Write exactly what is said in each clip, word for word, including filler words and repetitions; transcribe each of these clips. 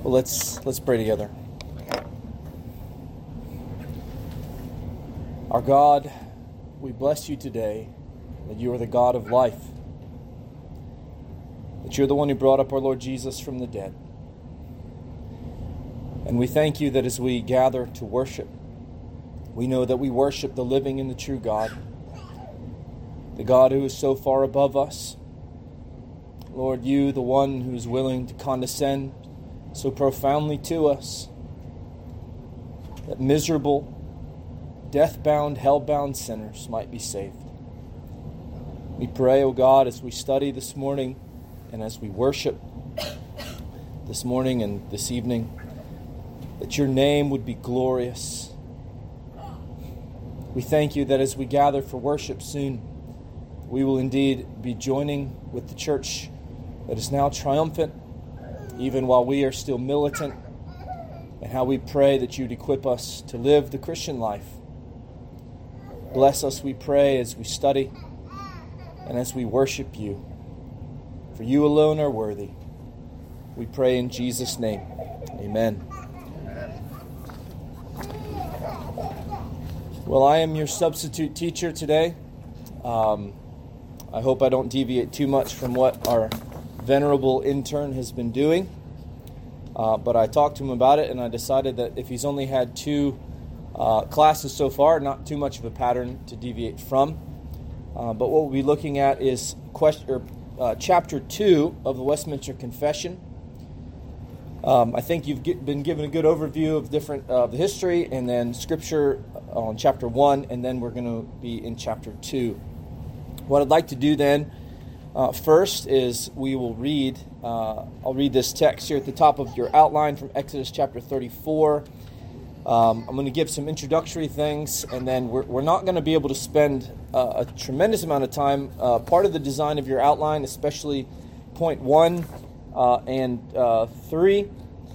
Well, let's let's pray together. Our God, we bless you today that you are the God of life, that you're the one who brought up our Lord Jesus from the dead. And we thank you that as we gather to worship, we know that we worship the living and the true God, the God who is so far above us. Lord, you, the one who is willing to condescend so profoundly to us, that miserable, death-bound, hell-bound sinners might be saved. We pray, O God, as we study this morning and as we worship this morning and this evening, that your name would be glorious. We thank you that as we gather for worship soon, we will indeed be joining with the church that is now triumphant, even while we are still militant, and how we pray that you'd equip us to live the Christian life. Bless us, we pray, as we study and as we worship you. For you alone are worthy. We pray in Jesus' name. Amen. Well, I am your substitute teacher today. Um, I hope I don't deviate too much from what our venerable intern has been doing. Uh, but I talked to him about it, and I decided that if he's only had two uh, classes so far, not too much of a pattern to deviate from. Uh, but what we'll be looking at is question, or, uh, chapter two of the Westminster Confession. Um, I think you've get, been given a good overview of different uh, the history, and then Scripture on chapter one, and then we're going to be in chapter two. What I'd like to do then, uh, first, is we will read. Uh, I'll read this text here at the top of your outline from Exodus chapter thirty-four. Um, I'm going to give some introductory things, and then we're, we're not going to be able to spend uh, a tremendous amount of time. Uh, part of the design of your outline, especially point one uh, and uh, three,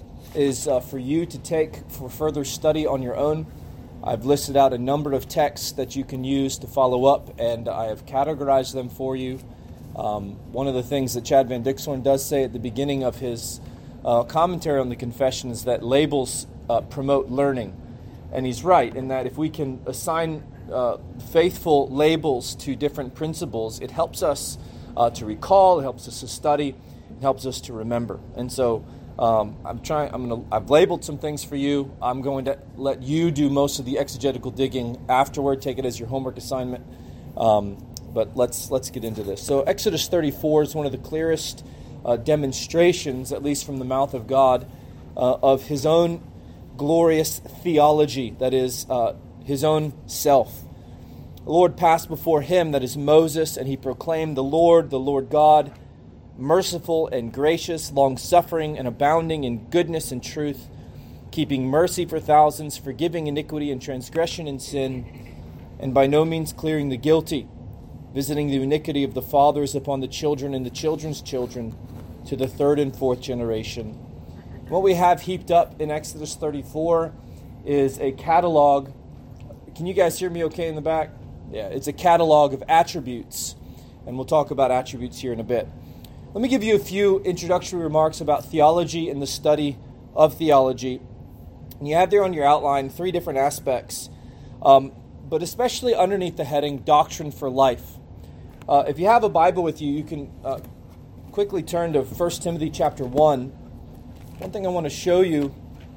is uh, for you to take for further study on your own. I've listed out a number of texts that you can use to follow up, and I have categorized them for you. Um, one of the things that Chad Van Dixhorn does say at the beginning of his uh, commentary on the confession is that labels uh, promote learning. And he's right in that if we can assign uh, faithful labels to different principles, it helps us uh, to recall, it helps us to study, it helps us to remember. And so um, I'm trying. I'm going to. I've labeled some things for you. I'm going to let you do most of the exegetical digging afterward. Take it as your homework assignment. Um, But let's let's get into this. So Exodus thirty-four is one of the clearest uh, demonstrations, at least from the mouth of God, uh, of his own glorious theology, that is, uh, his own self. The Lord passed before him, that is Moses, and he proclaimed, "The Lord, the Lord God, merciful and gracious, long-suffering and abounding in goodness and truth, keeping mercy for thousands, forgiving iniquity and transgression and sin, and by no means clearing the guilty, visiting the iniquity of the fathers upon the children and the children's children to the third and fourth generation." What we have heaped up in Exodus thirty-four is a catalog. Can you guys hear me okay in the back? Yeah, it's a catalog of attributes, and we'll talk about attributes here in a bit. Let me give you a few introductory remarks about theology and the study of theology. And you have there on your outline three different aspects, um, but especially underneath the heading Doctrine for Life. Uh, if you have a Bible with you, you can uh, quickly turn to First Timothy chapter one. One thing I want to show you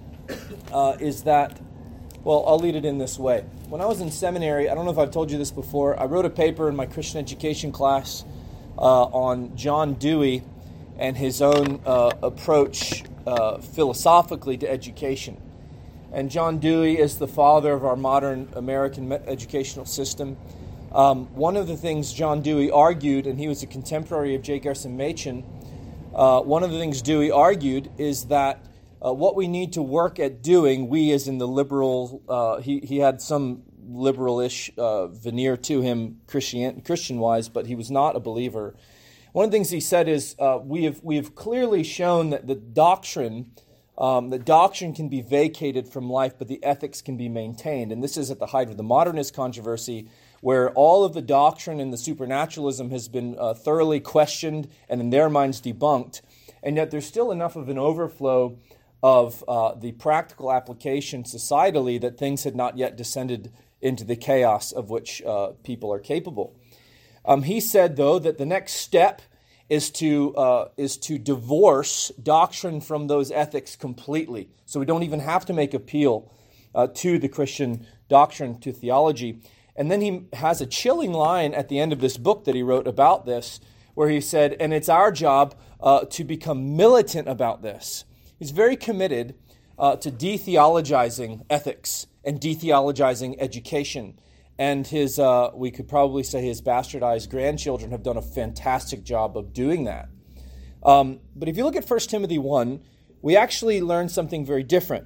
uh, is that, well, I'll lead it in this way. When I was in seminary, I don't know if I've told you this before, I wrote a paper in my Christian education class uh, on John Dewey and his own uh, approach uh, philosophically to education. And John Dewey is the father of our modern American educational system. Um, one of the things John Dewey argued, and he was a contemporary of J. Gerson Machen, uh, one of the things Dewey argued is that uh, what we need to work at doing, we as in the liberal, uh, he, he had some liberal-ish uh, veneer to him Christian, Christian-wise, but he was not a believer. One of the things he said is, uh, we have we have clearly shown that the doctrine Um, the doctrine can be vacated from life, but the ethics can be maintained. And this is at the height of the modernist controversy, where all of the doctrine and the supernaturalism has been uh, thoroughly questioned and in their minds debunked. And yet there's still enough of an overflow of uh, the practical application societally that things had not yet descended into the chaos of which uh, people are capable. Um, he said, though, that the next step is to uh, is to divorce doctrine from those ethics completely. So we don't even have to make appeal uh, to the Christian doctrine, to theology. And then he has a chilling line at the end of this book that he wrote about this, where he said, and it's our job uh, to become militant about this. He's very committed uh, to de-theologizing ethics and de-theologizing education. And his, uh, we could probably say his bastardized grandchildren have done a fantastic job of doing that. Um, but if you look at First Timothy one, we actually learn something very different.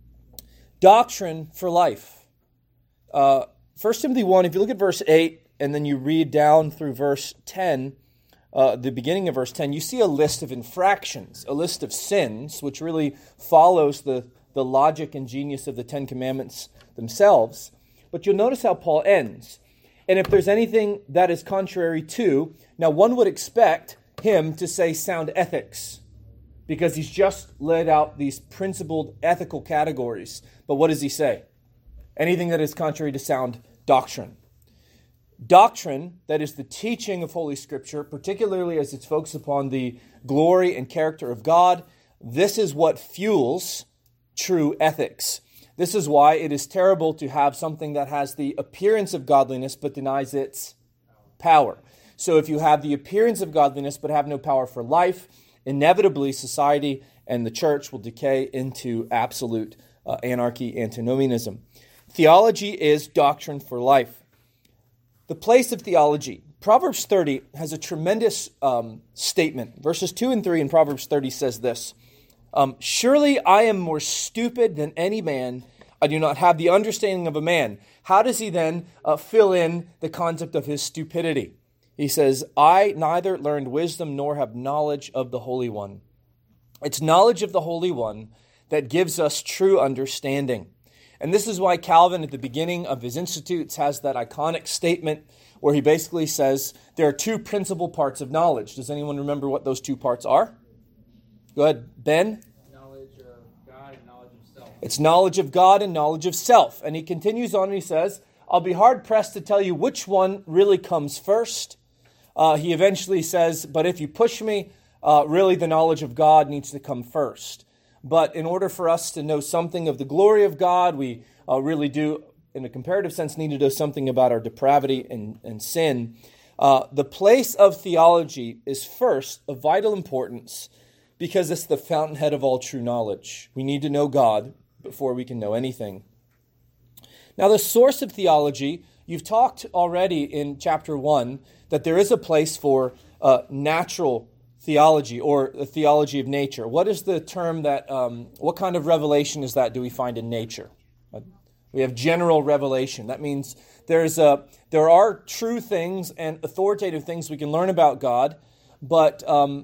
Doctrine for life. Uh, First Timothy one, if you look at verse eight, and then you read down through verse ten, uh, the beginning of verse ten, you see a list of infractions, a list of sins, which really follows the, the logic and genius of the Ten Commandments themselves. But you'll notice how Paul ends. And if there's anything that is contrary to, now one would expect him to say sound ethics, because he's just laid out these principled ethical categories. But what does he say? Anything that is contrary to sound doctrine. Doctrine, that is the teaching of Holy Scripture, particularly as it's focused upon the glory and character of God, this is what fuels true ethics. This is why it is terrible to have something that has the appearance of godliness but denies its power. So if you have the appearance of godliness but have no power for life, inevitably society and the church will decay into absolute uh, anarchy, antinomianism. Theology is doctrine for life. The place of theology. Proverbs thirty has a tremendous um, statement. Verses two and three in Proverbs thirty says this. Um, Surely I am more stupid than any man. I do not have the understanding of a man. How does he then uh, fill in the concept of his stupidity? He says, I neither learned wisdom nor have knowledge of the Holy One. It's knowledge of the Holy One that gives us true understanding. And this is why Calvin at the beginning of his Institutes has that iconic statement where he basically says there are two principal parts of knowledge. Does anyone remember what those two parts are? Go ahead, Ben. Knowledge of God and knowledge of self. It's knowledge of God and knowledge of self. And he continues on and he says, I'll be hard-pressed to tell you which one really comes first. Uh, he eventually says, but if you push me, uh, really the knowledge of God needs to come first. But in order for us to know something of the glory of God, we uh, really do, in a comparative sense, need to know something about our depravity and, and sin. Uh, the place of theology is first of vital importance because it's the fountainhead of all true knowledge. We need to know God before we can know anything. Now, the source of theology, you've talked already in chapter one that there is a place for uh, natural theology or the theology of nature. What is the term that, um, what kind of revelation is that do we find in nature? Uh, we have general revelation. That means there's a, there are true things and authoritative things we can learn about God, but um,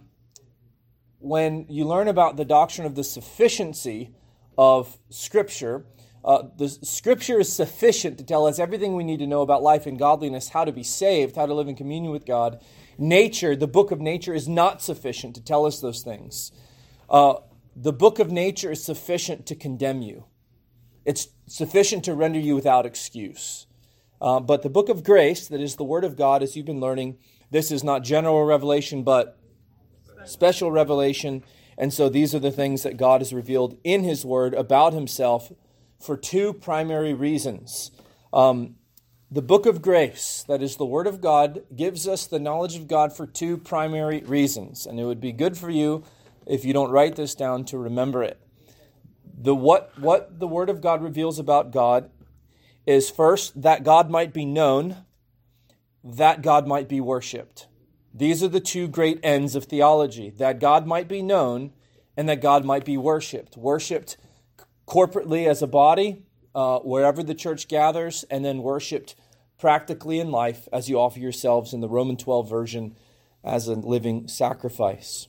when you learn about the doctrine of the sufficiency of Scripture, uh, the Scripture is sufficient to tell us everything we need to know about life and godliness, how to be saved, how to live in communion with God. Nature, the book of nature, is not sufficient to tell us those things. Uh, the book of nature is sufficient to condemn you. It's sufficient to render you without excuse. Uh, but the book of grace, that is the Word of God, as you've been learning, this is not general revelation, but special revelation. And so these are the things that God has revealed in His Word about Himself for two primary reasons. Um, The book of grace, that is the Word of God, gives us the knowledge of God for two primary reasons. And it would be good for you, if you don't write this down, to remember it. The what, what the Word of God reveals about God is first, that God might be known, that God might be worshipped. These are the two great ends of theology, that God might be known and that God might be worshipped. Worshipped corporately as a body, Uh, wherever the church gathers, and then worshipped practically in life as you offer yourselves in the Roman twelve version as a living sacrifice.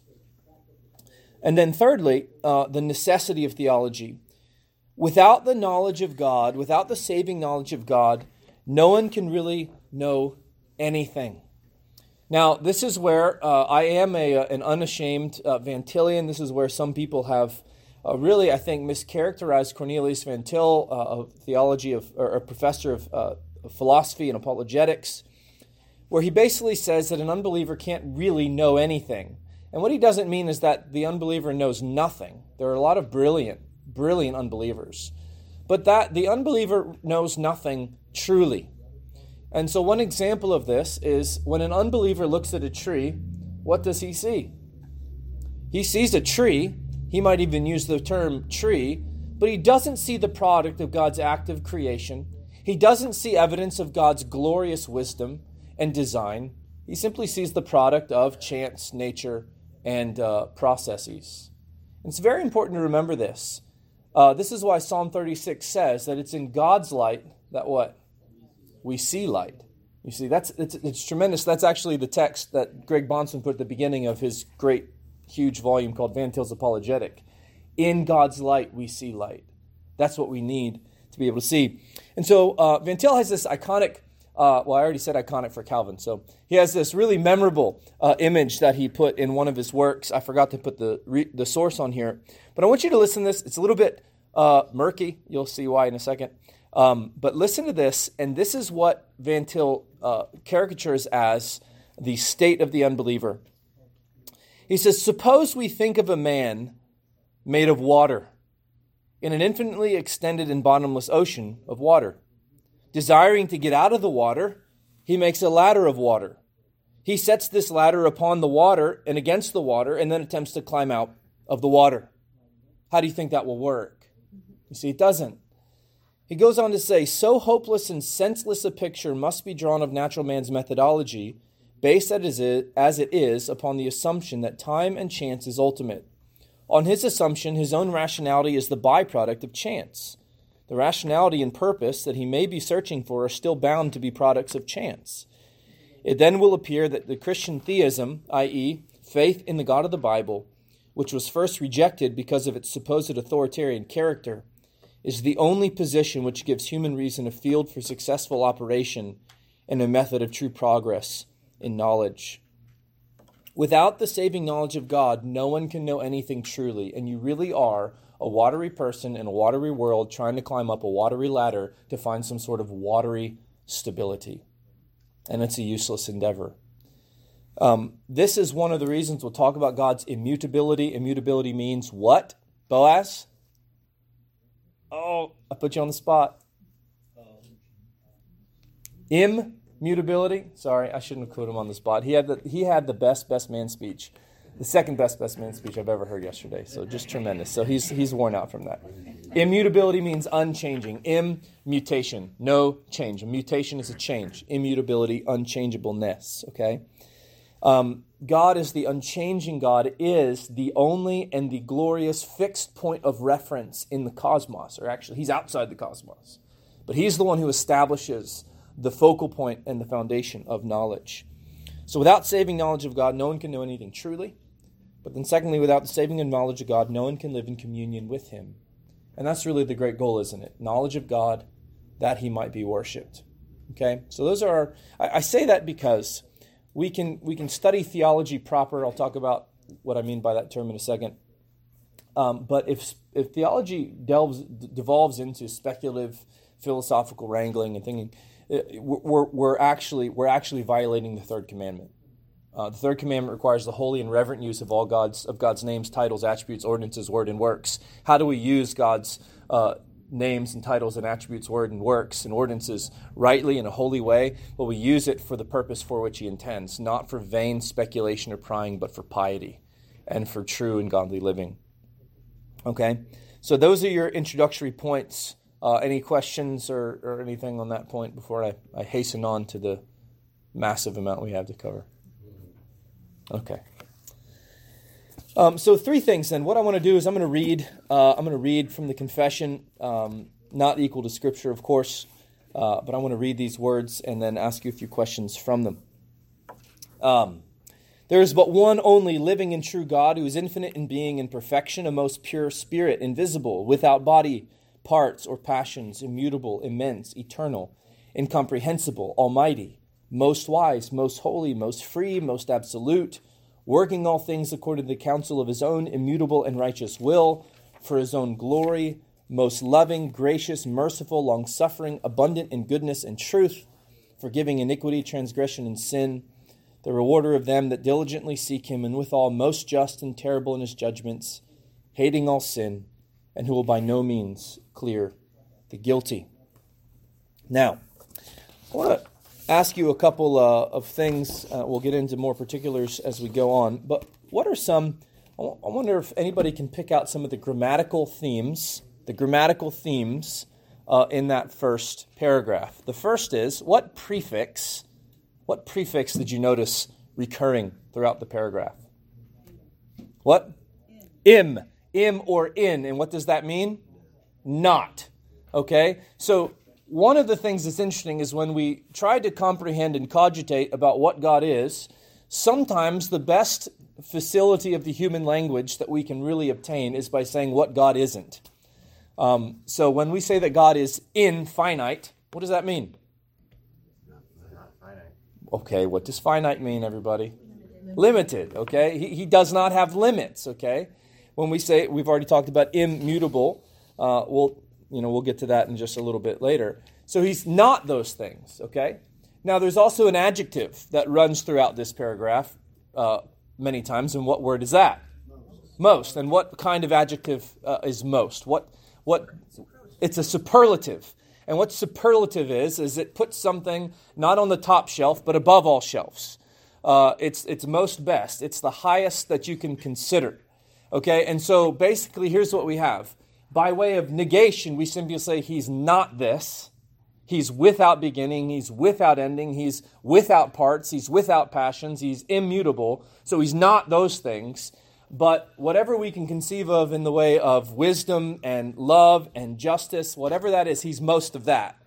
And then thirdly, uh, the necessity of theology. Without the knowledge of God, without the saving knowledge of God, no one can really know anything. Now, this is where uh, I am a, an unashamed uh, Van Tillian. This is where some people have uh, really, I think, mischaracterized Cornelius Van Til, uh, a theology of, or a professor of, uh, of philosophy and apologetics, where he basically says that an unbeliever can't really know anything. And what he doesn't mean is that the unbeliever knows nothing. There are a lot of brilliant, brilliant unbelievers. But that the unbeliever knows nothing truly. And so one example of this is when an unbeliever looks at a tree, what does he see? He sees a tree. He might even use the term tree, but he doesn't see the product of God's active creation. He doesn't see evidence of God's glorious wisdom and design. He simply sees the product of chance, nature, and uh, processes. And it's very important to remember this. Uh, this is why Psalm thirty-six says that it's in God's light that what? We see light. You see, that's it's, it's tremendous. That's actually the text that Greg Bahnsen put at the beginning of his great, huge volume called Van Til's Apologetic. In God's light, we see light. That's what we need to be able to see. And so uh, Van Til has this iconic, uh, well, I already said iconic for Calvin. So he has this really memorable uh, image that he put in one of his works. I forgot to put the re- the source on here. But I want you to listen to this. It's a little bit uh, murky. You'll see why in a second. Um, but listen to this, and this is what Van Til uh, caricatures as the state of the unbeliever. He says, suppose we think of a man made of water in an infinitely extended and bottomless ocean of water. Desiring to get out of the water, he makes a ladder of water. He sets this ladder upon the water and against the water and then attempts to climb out of the water. How do you think that will work? You see, it doesn't. He goes on to say, so hopeless and senseless a picture must be drawn of natural man's methodology, based as it is upon the assumption that time and chance is ultimate. On his assumption, his own rationality is the byproduct of chance. The rationality and purpose that he may be searching for are still bound to be products of chance. It then will appear that the Christian theism, that is, faith in the God of the Bible, which was first rejected because of its supposed authoritarian character, is the only position which gives human reason a field for successful operation and a method of true progress in knowledge. Without the saving knowledge of God, no one can know anything truly, and you really are a watery person in a watery world trying to climb up a watery ladder to find some sort of watery stability. And it's a useless endeavor. Um, this is one of the reasons we'll talk about God's immutability. Immutability means what, Boaz? Oh, I put you on the spot. Immutability. Sorry, I shouldn't have put him on the spot. He had the he had the best best man speech, the second best best man speech I've ever heard yesterday. So just tremendous. So he's he's worn out from that. Immutability means unchanging. Immutation, no change. A mutation is a change. Immutability, unchangeableness. Okay. Um, God is the unchanging God, is the only and the glorious fixed point of reference in the cosmos. Or actually, he's outside the cosmos. But he's the one who establishes the focal point and the foundation of knowledge. So without saving knowledge of God, no one can know anything truly. But then secondly, without the saving knowledge of God, no one can live in communion with him. And that's really the great goal, isn't it? Knowledge of God, that he might be worshipped. Okay? So those are our, I, I say that because We can we can study theology proper. I'll talk about what I mean by that term in a second. Um, but if if theology delves devolves into speculative philosophical wrangling and thinking, we're we're actually we're actually violating the third commandment. Uh, the third commandment requires the holy and reverent use of all God's of God's names, titles, attributes, ordinances, word, and works. How do we use God's uh, names and titles and attributes, word and works and ordinances rightly in a holy way? Well, we use it for the purpose for which he intends, not for vain speculation or prying, but for piety and for true and godly living. Okay, so those are your introductory points. Uh, any questions or, or anything on that point before I, I hasten on to the massive amount we have to cover? Okay. Um, so three things then. What I want to do is I'm going to read. Uh, I'm going to read from the confession, um, not equal to Scripture, of course, uh, but I want to read these words and then ask you a few questions from them. Um, there is but one only living and true God, who is infinite in being and perfection, a most pure spirit, invisible, without body, parts, or passions, immutable, immense, eternal, incomprehensible, almighty, most wise, most holy, most free, most absolute, working all things according to the counsel of his own immutable and righteous will, for his own glory, most loving, gracious, merciful, long-suffering, abundant in goodness and truth, forgiving iniquity, transgression, and sin, the rewarder of them that diligently seek him, and withal most just and terrible in his judgments, hating all sin, and who will by no means clear the guilty. Now, I want to ask you a couple uh, of things. Uh, we'll get into more particulars as we go on. But what are some, I wonder if anybody can pick out some of the grammatical themes, the grammatical themes uh, in that first paragraph. The first is, what prefix, what prefix did you notice recurring throughout the paragraph? What? Im. Im or in. And what does that mean? Not. Okay? So, one of the things that's interesting is when we try to comprehend and cogitate about what God is, sometimes the best facility of the human language that we can really obtain is by saying what God isn't. Um, so when we say that God is infinite, what does that mean? Not finite. Okay, what does finite mean, everybody? Limited. Limited, okay? He, he does not have limits, okay? When we say, we've already talked about immutable, uh, we'll You know, we'll get to that in just a little bit later. So he's not those things, okay? Now, there's also an adjective that runs throughout this paragraph uh, many times, and what word is that? Most. Most. And what kind of adjective uh, is most? What? What? It's a superlative. And what superlative is, is it puts something not on the top shelf, but above all shelves. Uh, it's it's most best. It's the highest that you can consider, okay? And so basically, here's what we have. By way of negation, we simply say he's not this. He's without beginning. He's without ending. He's without parts. He's without passions. He's immutable. So he's not those things. But whatever we can conceive of in the way of wisdom and love and justice, whatever that is, he's most of that.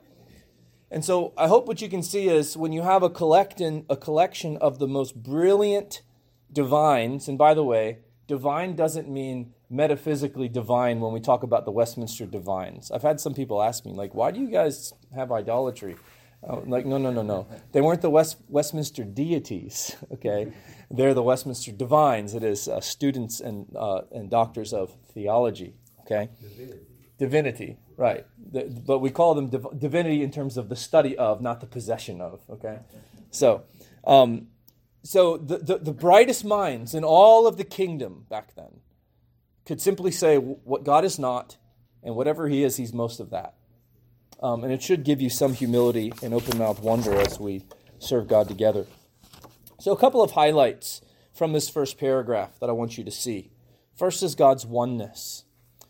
And so I hope what you can see is when you have a collection, a collection of the most brilliant divines, and by the way, divine doesn't mean metaphysically divine when we talk about the Westminster divines. I've had some people ask me, like, why do you guys have idolatry? Uh, like, no, no, no, no. They weren't the West, Westminster deities, okay? They're the Westminster divines. It is uh, students and uh, and doctors of theology, okay? Divinity. Divinity, right. The, but we call them div- divinity in terms of the study of, not the possession of, okay? So, um, so the, the, the brightest minds in all of the kingdom back then could simply say what God is not, and whatever he is, he's most of that. Um, and it should give you some humility and open-mouthed wonder as we serve God together. So a couple of highlights from this first paragraph that I want you to see. First is God's oneness.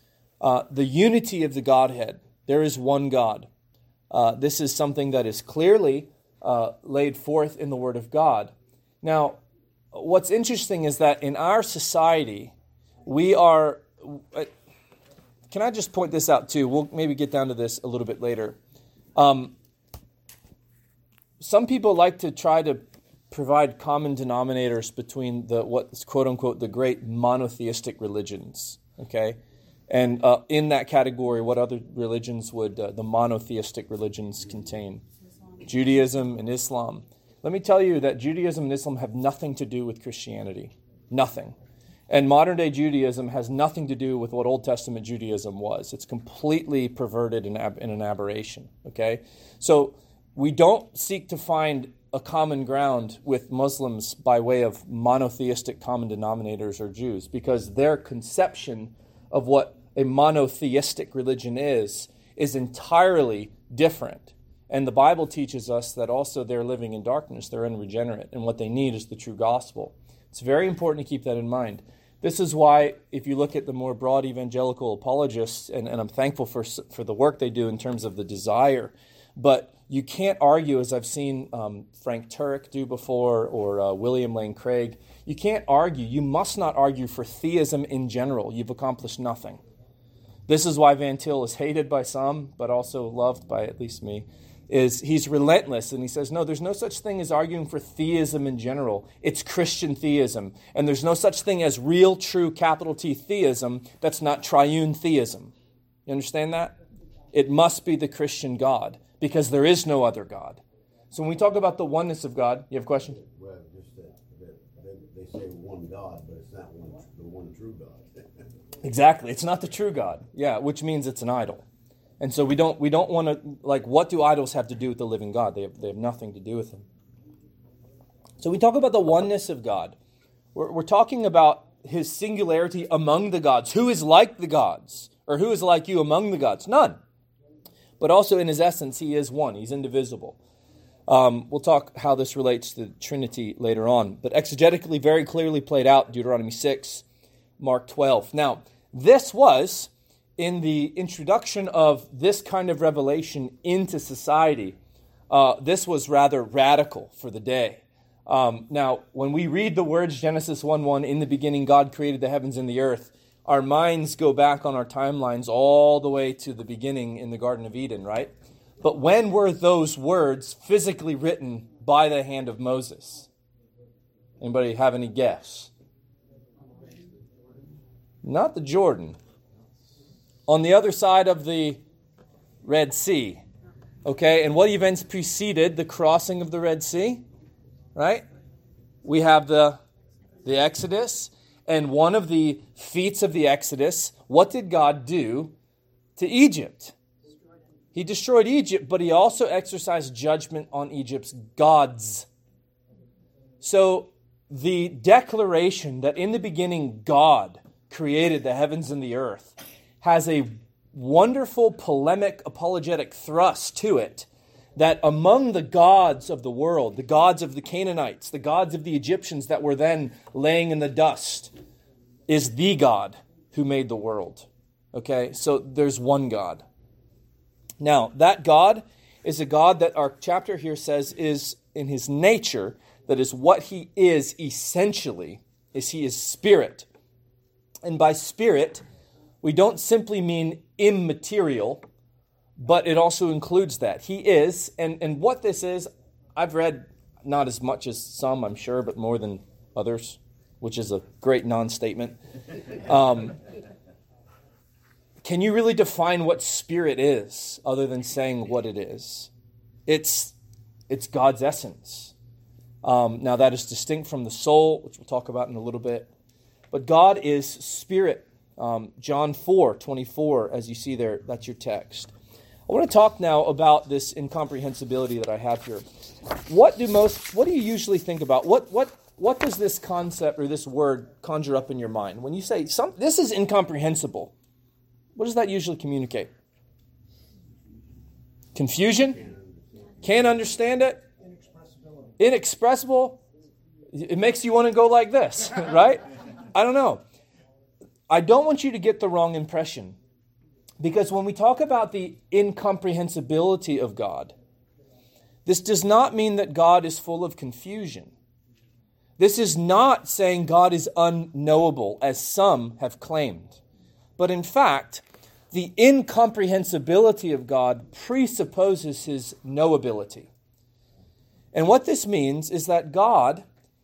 Uh, the unity of the Godhead. There is one God. Uh, this is something that is clearly uh, laid forth in the Word of God. Now, what's interesting is that in our society, we are... Uh, can I just point this out too? We'll maybe get down to this a little bit later. Um, some people like to try to provide common denominators between the what's quote unquote the great monotheistic religions. Okay, and uh, in that category, what other religions would uh, the monotheistic religions contain? Judaism and Islam. Let me tell you that Judaism and Islam have nothing to do with Christianity. Nothing. And modern-day Judaism has nothing to do with what Old Testament Judaism was. It's completely perverted and ab- in an aberration, okay? So we don't seek to find a common ground with Muslims by way of monotheistic common denominators or Jews, because their conception of what a monotheistic religion is is entirely different. And the Bible teaches us that also they're living in darkness, they're unregenerate, and what they need is the true gospel. It's very important to keep that in mind. This is why, if you look at the more broad evangelical apologists, and, and I'm thankful for for the work they do in terms of the desire, but you can't argue, as I've seen um, Frank Turek do before, or uh, William Lane Craig, you can't argue, you must not argue for theism in general. You've accomplished nothing. This is why Van Til is hated by some, but also loved by at least me. Is he's relentless, and he says, no, there's no such thing as arguing for theism in general. It's Christian theism. And there's no such thing as real, true, capital T theism that's not triune theism. You understand that? It must be the Christian God, because there is no other God. So when we talk about the oneness of God, you have a question? Well, just that, that they, they say one God, but it's not one, the one true God. Exactly. It's not the true God. Yeah, which means it's an idol. And so we don't we don't want to, like, what do idols have to do with the living God? They have, they have nothing to do with him. So we talk about the oneness of God. We're, we're talking about his singularity among the gods. Who is like the gods? Or who is like you among the gods? None. But also in his essence, he is one. He's indivisible. Um, we'll talk how this relates to the Trinity later on. But exegetically, very clearly played out, Deuteronomy six, Mark twelve. Now, this was in the introduction of this kind of revelation into society. Uh, this was rather radical for the day. Um, now, when we read the words Genesis one one, in the beginning God created the heavens and the earth, our minds go back on our timelines all the way to the beginning in the Garden of Eden, right? But when were those words physically written by the hand of Moses? Anybody have any guess? Not the Jordan. On the other side of the Red Sea. Okay, and what events preceded the crossing of the Red Sea? Right? We have the, the Exodus, and one of the feats of the Exodus, what did God do to Egypt? He destroyed Egypt, but he also exercised judgment on Egypt's gods. So the declaration that in the beginning God created the heavens and the earth has a wonderful polemic, apologetic thrust to it, that among the gods of the world, the gods of the Canaanites, the gods of the Egyptians that were then laying in the dust, is the God who made the world. Okay, so there's one God. Now, that God is a God that our chapter here says is in his nature, that is what he is essentially, is he is spirit. And by spirit, we don't simply mean immaterial, but it also includes that. He is, and, and what this is, I've read not as much as some, I'm sure, but more than others, which is a great non-statement. Um, can you really define what spirit is other than saying what it is? It's, it's God's essence. Um, now that is distinct from the soul, which we'll talk about in a little bit. But God is spirit. Um, John four twenty-four, as you see there, that's your text. I want to talk now about this incomprehensibility that I have here. What do most? What do you usually think about? What what what does this concept or this word conjure up in your mind when you say some? This is incomprehensible. What does that usually communicate? Confusion? Can't understand it? Inexpressible? It makes you want to go like this, right? I don't know. I don't want you to get the wrong impression. Because when we talk about the incomprehensibility of God, this does not mean that God is full of confusion. This is not saying God is unknowable, as some have claimed. But in fact, the incomprehensibility of God presupposes his knowability. And what this means is that God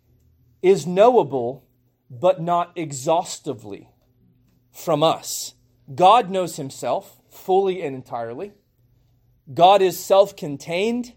is knowable, but not exhaustively from us. God knows himself fully and entirely. God is self-contained.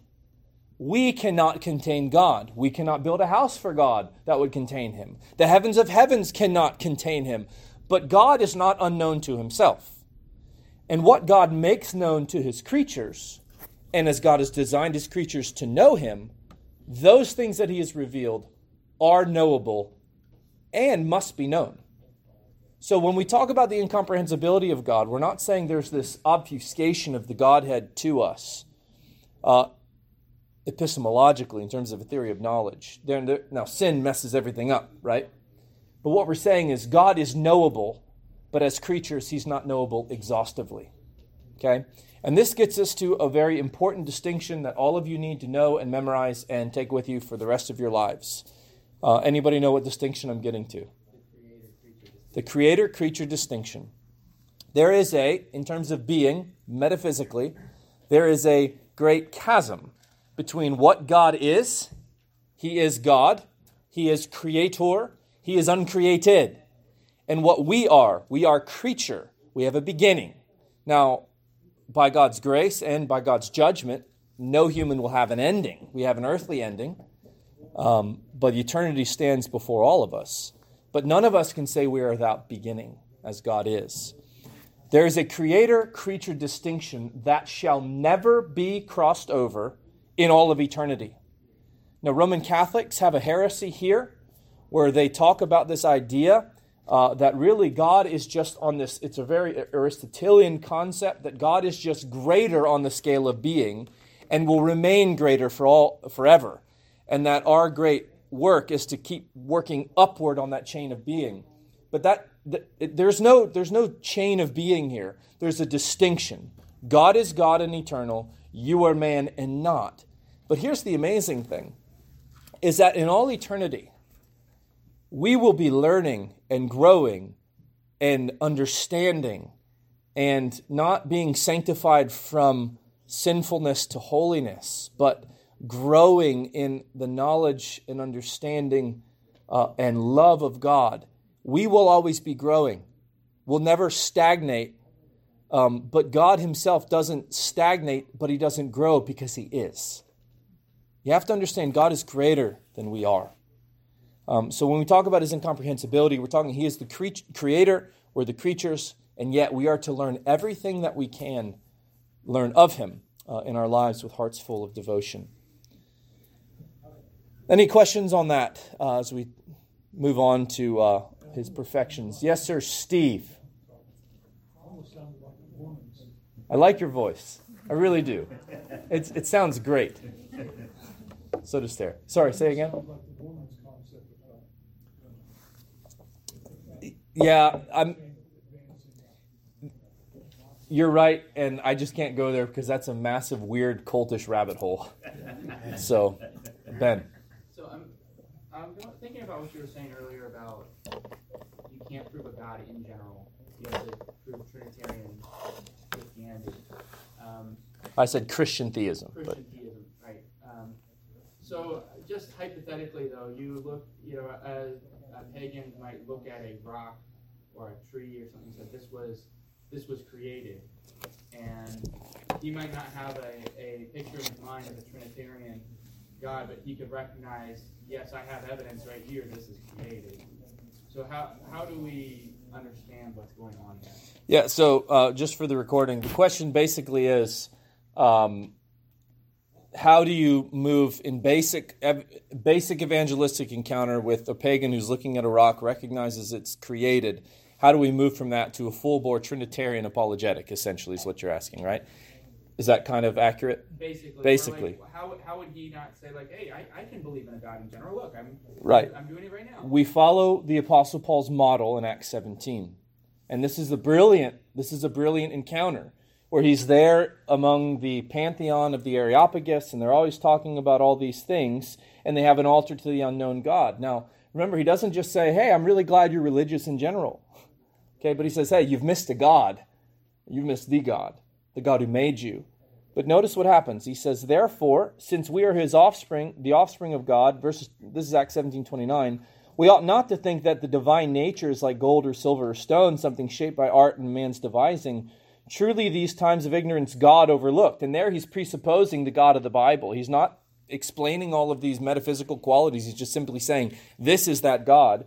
We cannot contain God. We cannot build a house for God that would contain him. The heavens of heavens cannot contain him. But God is not unknown to himself. And what God makes known to his creatures, and as God has designed his creatures to know him, those things that he has revealed are knowable and must be known. So when we talk about the incomprehensibility of God, we're not saying there's this obfuscation of the Godhead to us, uh, epistemologically, in terms of a theory of knowledge. There, there, now, sin messes everything up, right? But what we're saying is God is knowable, but as creatures, he's not knowable exhaustively. Okay? And this gets us to a very important distinction that all of you need to know and memorize and take with you for the rest of your lives. Uh, anybody know what distinction I'm getting to? The creator-creature distinction. There is a, in terms of being, metaphysically, there is a great chasm between what God is, he is God, he is creator, he is uncreated, and what we are. We are creature. We have a beginning. Now, by God's grace and by God's judgment, no human will have an ending. We have an earthly ending, um, but eternity stands before all of us. But none of us can say we are without beginning. as God is. There is a creator-creature distinction that shall never be crossed over in all of eternity. Now, Roman Catholics have a heresy here where they talk about this idea uh, that really God is just on this, it's a very Aristotelian concept that God is just greater on the scale of being and will remain greater for all forever. And that our great work is to keep working upward on that chain of being. But that there's no there's no chain of being here. There's a distinction. God is God and eternal. You are man and not. But here's the amazing thing, is that in all eternity, we will be learning and growing and understanding and not being sanctified from sinfulness to holiness, but growing in the knowledge and understanding uh, and love of God. We will always be growing. We'll never stagnate. Um, but God himself doesn't stagnate, but he doesn't grow because he is. You have to understand God is greater than we are. Um, so when we talk about his incomprehensibility, we're talking he is the cre- creator, we're the creatures, and yet we are to learn everything that we can learn of him uh, in our lives with hearts full of devotion. Any questions on that uh, as we move on to uh, his perfections? Yes, sir, Steve. I like your voice. I really do. It's, it sounds great. So does Tara. Sorry, say again. Yeah, I'm. You're right, and I just can't go there because that's a massive, weird, cultish rabbit hole. So, Ben. So I'm, I'm thinking about what you were saying earlier about you can't prove a God in general. You have to prove Trinitarian Christianity. Um, I said Christian theism. Christian but. theism, right? Um, so just hypothetically, though, you look, you know, a, a pagan might look at a rock or a tree or something and say, this was this was created, and he might not have a, a picture in his mind of a Trinitarian God, but he could recognize, yes, I have evidence right here, this is created. So how how do we understand what's going on there? Yeah, so uh, just for the recording, the question basically is, um, how do you move in basic ev- basic evangelistic encounter with a pagan who's looking at a rock, recognizes it's created? How do we move from that to a full-bore Trinitarian apologetic, essentially, is what you're asking, right? Is that kind of accurate? Basically. Basically. Like, how, how would he not say, like, hey, I, I can believe in a God in general. Look, I'm, right. I'm doing it right now. We follow the Apostle Paul's model in Acts seventeen. And this is a brilliant, this is a brilliant encounter where he's there among the pantheon of the Areopagus, and they're always talking about all these things, and they have an altar to the unknown God. Now, remember, he doesn't just say, hey, I'm really glad you're religious in general. Okay, but he says, hey, you've missed a God. You've missed the God, the God who made you. But notice what happens. He says, therefore, since we are his offspring, the offspring of God, verses, this is Acts seventeen twenty-nine, we ought not to think that the divine nature is like gold or silver or stone, something shaped by art and man's devising. Truly, these times of ignorance God overlooked. And there he's presupposing the God of the Bible. He's not explaining all of these metaphysical qualities. He's just simply saying, this is that God.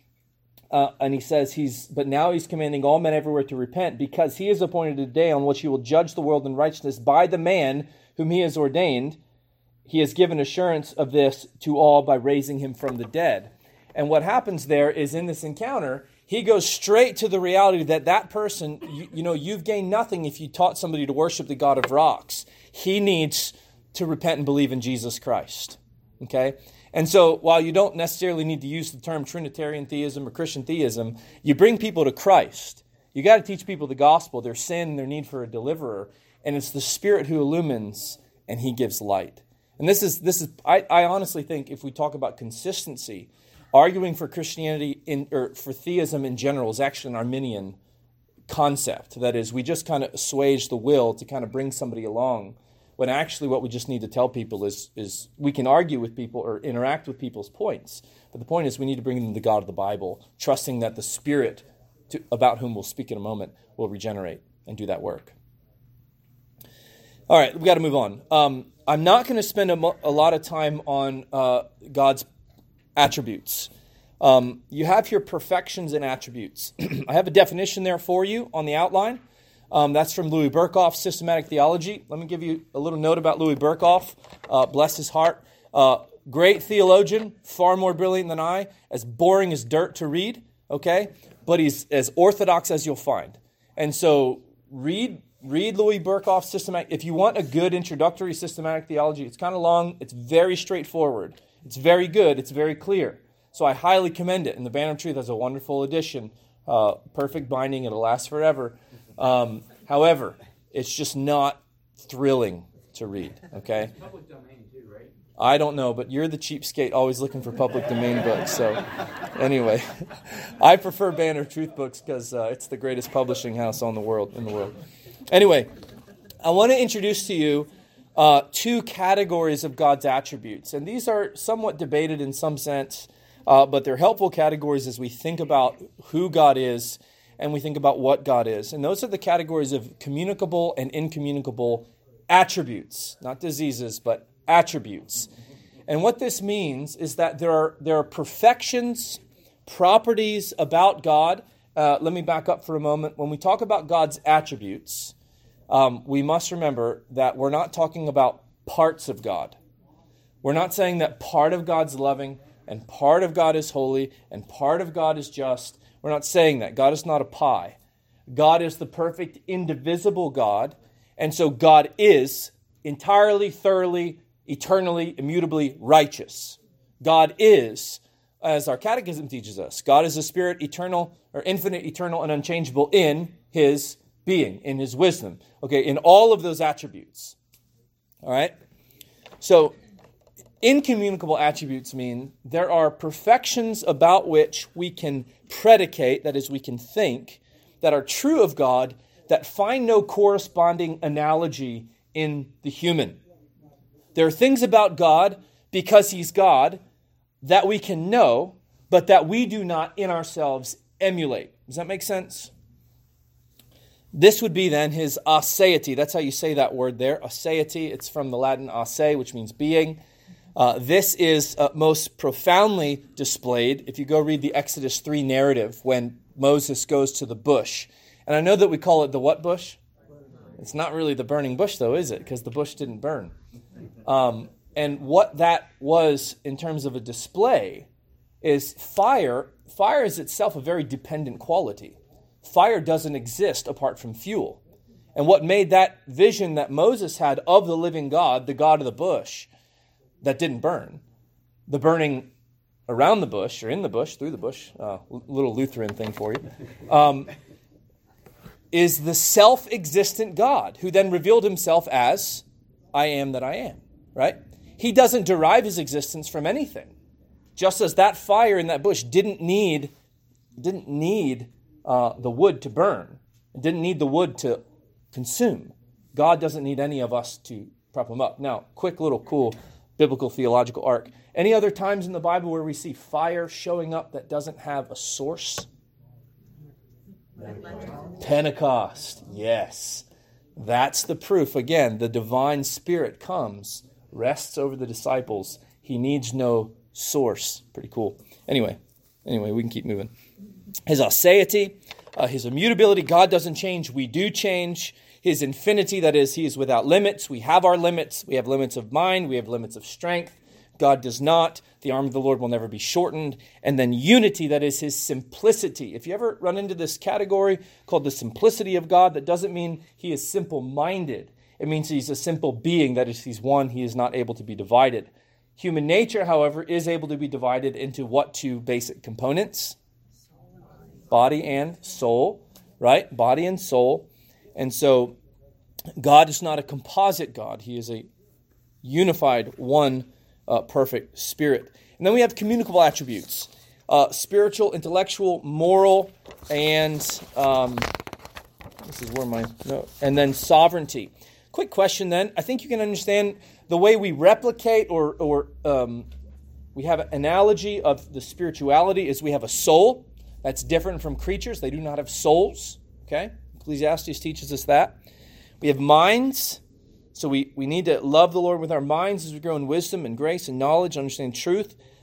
Uh, and he says, he's, but now he's commanding all men everywhere to repent, because he has appointed a day on which he will judge the world in righteousness by the man whom he has ordained. He has given assurance of this to all by raising him from the dead. And what happens there is, in this encounter, he goes straight to the reality that that person, you, you know, you've gained nothing if you taught somebody to worship the God of rocks. He needs to repent and believe in Jesus Christ. Okay? And so, while you don't necessarily need to use the term Trinitarian theism or Christian theism, you bring people to Christ. You got to teach people the gospel, their sin, their need for a deliverer. And it's the Spirit who illumines, and he gives light. And this is, this is I, I honestly think, if we talk about consistency, arguing for Christianity in, or for theism in general is actually an Arminian concept. That is, we just kind of assuage the will to kind of bring somebody along, when actually what we just need to tell people is, is we can argue with people or interact with people's points. But the point is, we need to bring them the God of the Bible, trusting that the Spirit, to, about whom we'll speak in a moment, will regenerate and do that work. All right, we've got to move on. Um, I'm not going to spend a, mo- a lot of time on uh, God's attributes. Um, you have here perfections and attributes. I have a definition there for you on the outline. Um, that's from Louis Berkhoff's Systematic Theology. Let me give you a little note about Louis Berkhoff. Uh, bless his heart. Uh, great theologian, far more brilliant than I, as boring as dirt to read, okay? But he's as orthodox as you'll find. And so read read Louis Berkhoff's Systematic. If you want a good introductory systematic theology, it's kind of long. It's very straightforward. It's very good. It's very clear. So I highly commend it. And the Banner of Truth has a wonderful edition. Uh, perfect binding. It'll last forever. Um, however, it's just not thrilling to read, okay? It's public domain too, right? I don't know, but you're the cheapskate always looking for public domain books. So anyway, I prefer Banner of Truth books because uh, it's the greatest publishing house on the world in the world. Anyway, I want to introduce to you uh, two categories of God's attributes. And these are somewhat debated in some sense, uh, but they're helpful categories as we think about who God is and we think about what God is. And those are the categories of communicable and incommunicable attributes, not diseases, but attributes. And what this means is that there are there are perfections, properties about God. Uh, let me back up for a moment. When we talk about God's attributes, um, we must remember that we're not talking about parts of God. We're not saying that part of God's loving and part of God is holy and part of God is just. We're not saying that. God is not a pie. God is the perfect, indivisible God. And so God is entirely, thoroughly, eternally, immutably righteous. God is, as our catechism teaches us, God is a spirit eternal, or infinite, eternal, and unchangeable in his being, in his wisdom. Okay, in all of those attributes. All right? So, incommunicable attributes mean there are perfections about which we can predicate, that is, we can think, that are true of God, that find no corresponding analogy in the human. There are things about God, because he's God, that we can know, but that we do not in ourselves emulate. Does that make sense? This would be then his aseity. That's how you say that word there, aseity. It's from the Latin ase, which means being. Uh, this is uh, most profoundly displayed if you go read the Exodus three narrative when Moses goes to the bush. And I know that we call it the what bush? It's not really the burning bush, though, is it? Because the bush didn't burn. Um, and what that was in terms of a display is fire. Fire is itself a very dependent quality. Fire doesn't exist apart from fuel. And what made that vision that Moses had of the living God, the God of the bush, that didn't burn, the burning around the bush, or in the bush, through the bush, uh, little Lutheran thing for you, um, is the self-existent God, who then revealed himself as, I am that I am, right? He doesn't derive his existence from anything. Just as that fire in that bush didn't need, didn't need uh, the wood to burn, it didn't need the wood to consume. God doesn't need any of us to prop him up. Now, quick little cool biblical theological arc. Any other times in the Bible where we see fire showing up that doesn't have a source? Pentecost, yes. That's the proof. Again, the divine Spirit comes, rests over the disciples. He needs no source. Pretty cool. Anyway, anyway, we can keep moving. His aseity, uh, his immutability, God doesn't change, we do change. His infinity, that is, he is without limits. We have our limits. We have limits of mind. We have limits of strength. God does not. The arm of the Lord will never be shortened. And then unity, that is his simplicity. If you ever run into this category called the simplicity of God, that doesn't mean he is simple-minded. It means he's a simple being, that is, he's one, he is not able to be divided. Human nature, however, is able to be divided into what two basic components? Body and soul, right? Body and soul. And so God is not a composite God. He is a unified, one uh, perfect spirit. And then we have communicable attributes. Uh, spiritual, intellectual, moral, and um, this is where my no, and then sovereignty. Quick question then. I think you can understand the way we replicate or, or um, we have an analogy of the spirituality is we have a soul. That's different from creatures. They do not have souls. Okay? Ecclesiastes teaches us that. We have minds, so we, we need to love the Lord with our minds as we grow in wisdom and grace and knowledge, understand truth.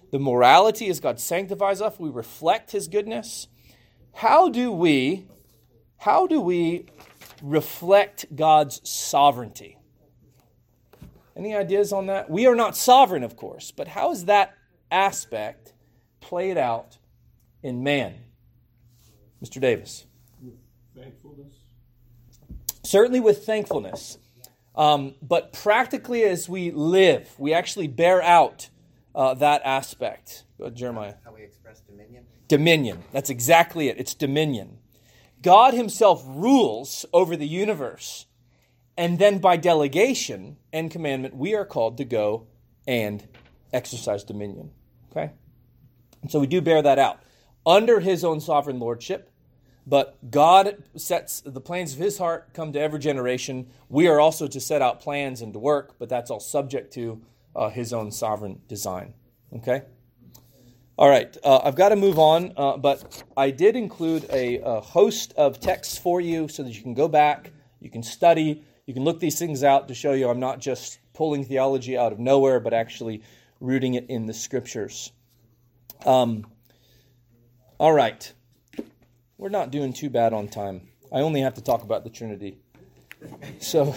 the morality as God sanctifies us, we reflect his goodness. How do we, how do we reflect God's sovereignty? Any ideas on that? We are not sovereign, of course, but how is that aspect played out in man? Mister Davis. With thankfulness. Certainly with thankfulness. Um, but practically as we live, we actually bear out uh, that aspect. Go ahead, Jeremiah. How we express dominion. Dominion. That's exactly it. It's dominion. God himself rules over the universe. And then by delegation and commandment, we are called to go and exercise dominion. Okay? And so we do bear that out under his own sovereign lordship. But God sets the plans of his heart come to every generation. We are also to set out plans and to work, but that's all subject to uh, his own sovereign design. Okay? All right, uh, I've got to move on, uh, but I did include a, a host of texts for you so that you can go back, you can study, you can look these things out to show you I'm not just pulling theology out of nowhere, but actually rooting it in the Scriptures. Um, all right. We're not doing too bad on time. I only have to talk about the Trinity. So,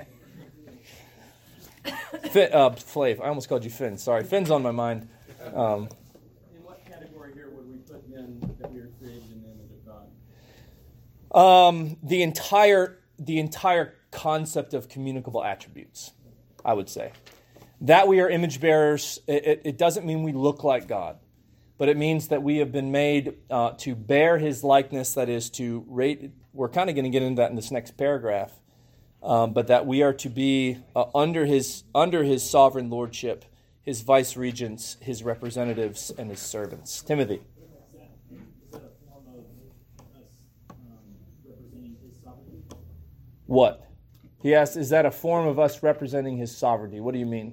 Finn, uh, Flav, I almost called you Finn. Sorry, Finn's on my mind. Um, in what category here would we put in that we are created in the image of God? Um, the entire the entire concept of communicable attributes, I would say. That we are image bearers, it, it, it doesn't mean we look like God. But it means that we have been made uh, to bear his likeness, that is to rate. We're kind of going to get into that in this next paragraph, um, but that we are to be uh, under his under his sovereign lordship, his vice regents, his representatives, and his servants. Timothy. Is that, is that a form of us um, representing his sovereignty? What? He asks, is that a form of us representing his sovereignty? What do you mean?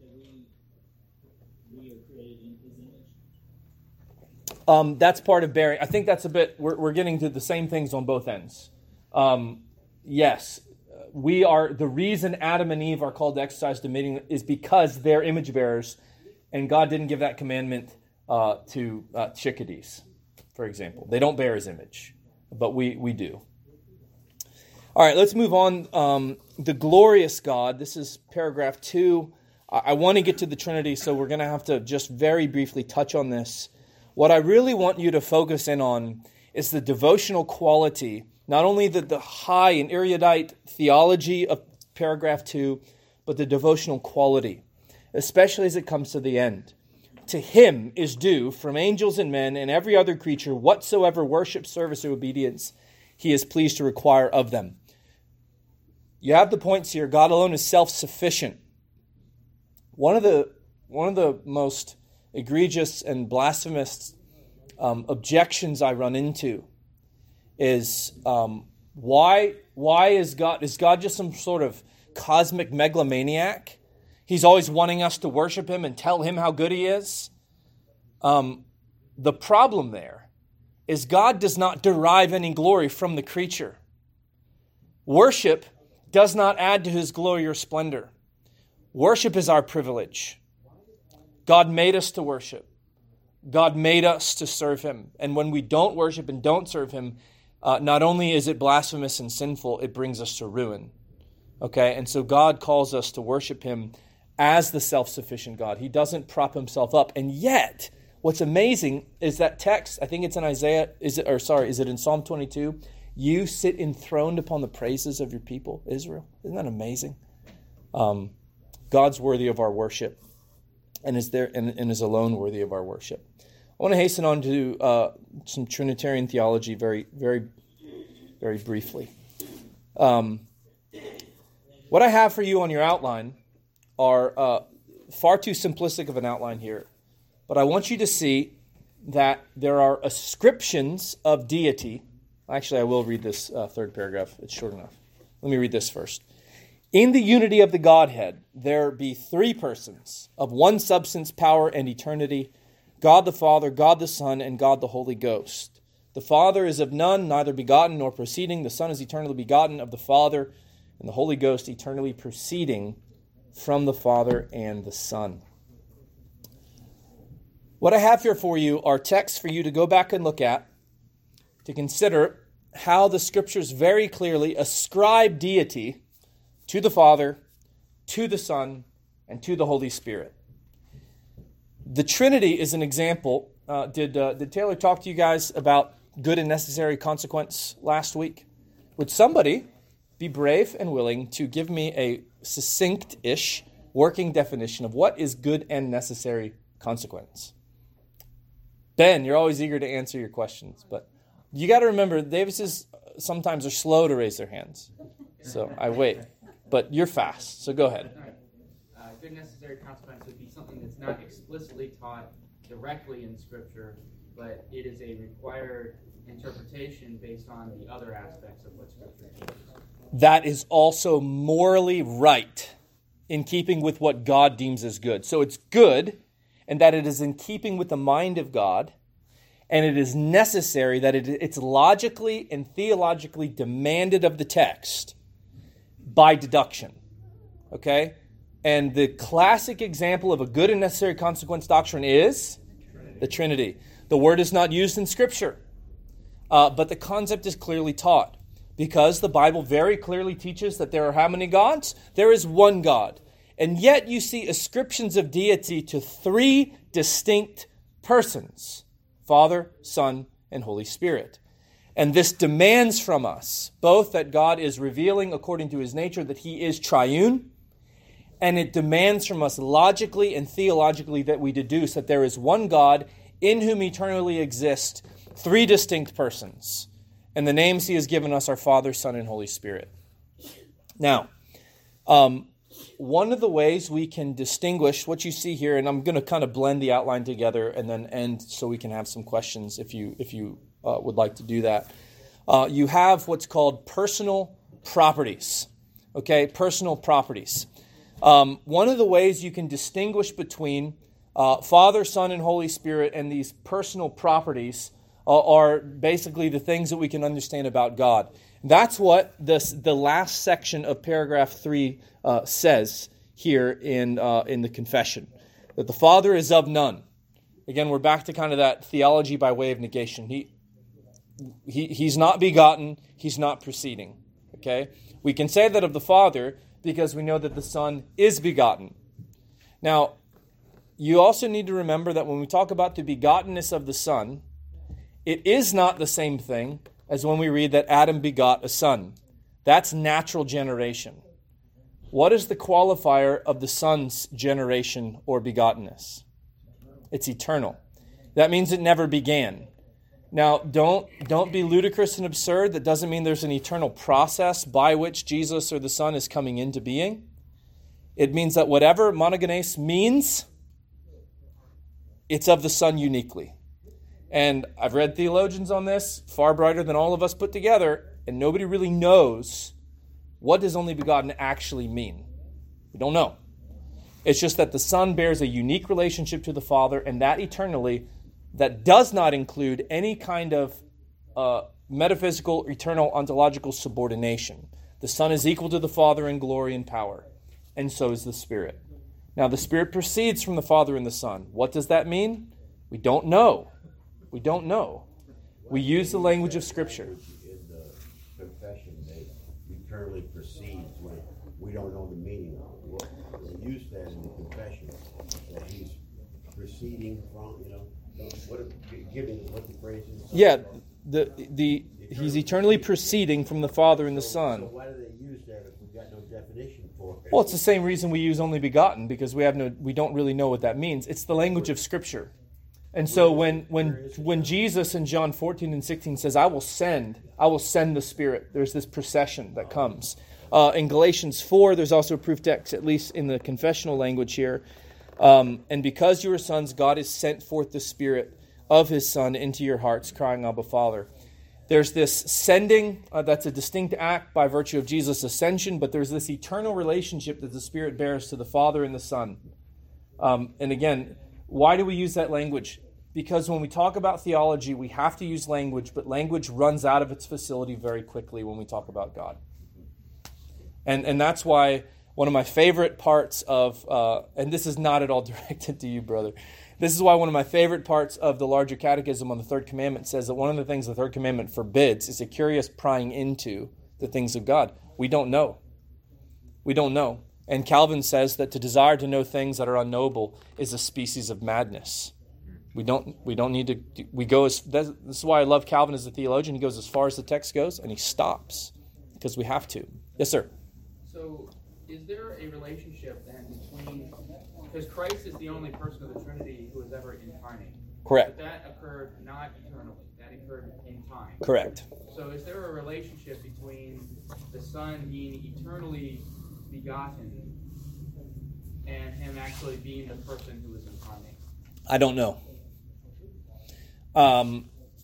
Um, that's part of bearing. I think that's a bit, we're, we're getting to the same things on both ends. Um, yes, we are, the reason Adam and Eve are called to exercise dominion is because they're image bearers, and God didn't give that commandment uh, to uh, chickadees, for example. They don't bear his image, but we, we do. All right, let's move on. Um, the glorious God, this is paragraph two. I, I want to get to the Trinity, so we're going to have to just very briefly touch on this. What I really want you to focus in on is the devotional quality, not only the, the high and erudite theology of paragraph two, but the devotional quality, especially as it comes to the end. To him is due, from angels and men and every other creature, whatsoever worship, service, or obedience he is pleased to require of them. You have the points here. God alone is self-sufficient. One of the one of the most egregious and blasphemous um, objections I run into is um, why why is God is God just some sort of cosmic megalomaniac? He's always wanting us to worship him and tell him how good he is. Um, the problem there is God does not derive any glory from the creature. Worship does not add to his glory or splendor. Worship is our privilege. God made us to worship. God made us to serve him. And when we don't worship and don't serve him, uh, not only is it blasphemous and sinful, it brings us to ruin. Okay? And so God calls us to worship him as the self-sufficient God. He doesn't prop himself up. And yet, what's amazing is that text, I think it's in Isaiah, is it, or sorry, is it in Psalm twenty-two? You sit enthroned upon the praises of your people, Israel. Isn't that amazing? Um, God's worthy of our worship. And is there and, and is alone worthy of our worship. I want to hasten on to uh, some Trinitarian theology very, very, very briefly. Um, what I have for you on your outline are uh, far too simplistic of an outline here, but I want you to see that there are ascriptions of deity. Actually, I will read this uh, third paragraph. It's short enough. Let me read this first. In the unity of the Godhead, there be three persons of one substance, power, and eternity, God the Father, God the Son, and God the Holy Ghost. The Father is of none, neither begotten nor proceeding. The Son is eternally begotten of the Father, and the Holy Ghost eternally proceeding from the Father and the Son. What I have here for you are texts for you to go back and look at, to consider how the Scriptures very clearly ascribe deity to the Father, to the Son, and to the Holy Spirit. The Trinity is an example. Uh, did, uh, did Taylor talk to you guys about good and necessary consequence last week? Would somebody be brave and willing to give me a succinct-ish working definition of what is good and necessary consequence? Ben, you're always eager to answer your questions, but you got to remember, Davises sometimes are slow to raise their hands, so I wait. But you're fast, so go ahead. All right. Uh, good necessary consequence would be something that's not explicitly taught directly in Scripture, but it is a required interpretation based on the other aspects of what Scripture teaches. That is also morally right, in keeping with what God deems as good. So it's good, and that it is in keeping with the mind of God, and it is necessary that it, it's logically and theologically demanded of the text by deduction. Okay? And the classic example of a good and necessary consequence doctrine is Trinity. the Trinity. The word is not used in Scripture, uh, but the concept is clearly taught, because the Bible very clearly teaches that there are how many gods? There is one God. And yet you see ascriptions of deity to three distinct persons: Father, Son, and Holy Spirit. And this demands from us both that God is revealing according to his nature that he is triune, and it demands from us logically and theologically that we deduce that there is one God in whom eternally exist three distinct persons. And the names he has given us are Father, Son, and Holy Spirit. Now, um, one of the ways we can distinguish what you see here, and I'm going to kind of blend the outline together and then end so we can have some questions if you if you uh, would like to do that. Uh, you have what's called personal properties. Okay, personal properties. Um, one of the ways you can distinguish between uh, Father, Son, and Holy Spirit and these personal properties uh, are basically the things that we can understand about God. That's what this, the last section of paragraph three uh, says here in uh, in the confession, that the Father is of none. Again, we're back to kind of that theology by way of negation. He, he he's not begotten. He's not proceeding. Okay, we can say that of the Father because we know that the Son is begotten. Now, you also need to remember that when we talk about the begottenness of the Son, it is not the same thing as when we read that Adam begot a son. That's natural generation. What is the qualifier of the Son's generation or begottenness? It's eternal. That means it never began. Now, don't, don't be ludicrous and absurd. That doesn't mean there's an eternal process by which Jesus or the Son is coming into being. It means that whatever monogenes means, it's of the Son uniquely. And I've read theologians on this, far brighter than all of us put together, and nobody really knows what does only begotten actually mean. We don't know. It's just that the Son bears a unique relationship to the Father, and that eternally, that does not include any kind of uh, metaphysical, eternal, ontological subordination. The Son is equal to the Father in glory and power, and so is the Spirit. Now, the Spirit proceeds from the Father and the Son. What does that mean? We don't know. We don't know. We use the language of Scripture. In the confession, they eternally proceeds when we don't know the meaning of it. They use that in the confession, that he's proceeding from, you know, what giving what the phrase is. Yeah, the the he's eternally proceeding from the Father and the Son. So why do they use that if we've got no definition for it? Well, it's the same reason we use only begotten, because we have no we don't really know what that means. It's the language of Scripture. And so when when when Jesus in John fourteen and sixteen says, I will send, I will send the Spirit, there's this procession that comes. Uh, in Galatians four, there's also a proof text, at least in the confessional language here. Um, and because you are sons, God has sent forth the Spirit of his Son into your hearts, crying, Abba, Father. There's this sending, uh, that's a distinct act by virtue of Jesus' ascension, but there's this eternal relationship that the Spirit bears to the Father and the Son. Um, and again, why do we use that language? Because when we talk about theology, we have to use language, but language runs out of its facility very quickly when we talk about God. And and that's why one of my favorite parts of, uh, and this is not at all directed to you, brother, This is why one of my favorite parts of the larger catechism on the third commandment says that one of the things the third commandment forbids is a curious prying into the things of God. We don't know. We don't know. And Calvin says that to desire to know things that are unknowable is a species of madness. We don't we don't need to, we go as, this is why I love Calvin as a theologian. He goes as far as the text goes and he stops because we have to. Yes, sir. So is there a relationship then between, because Christ is the only person of the Trinity who is ever incarnate. Correct. But that occurred not eternally. That occurred in time. Correct. So is there a relationship between the Son being eternally begotten and him actually being the person who is incarnate? I don't know. Um,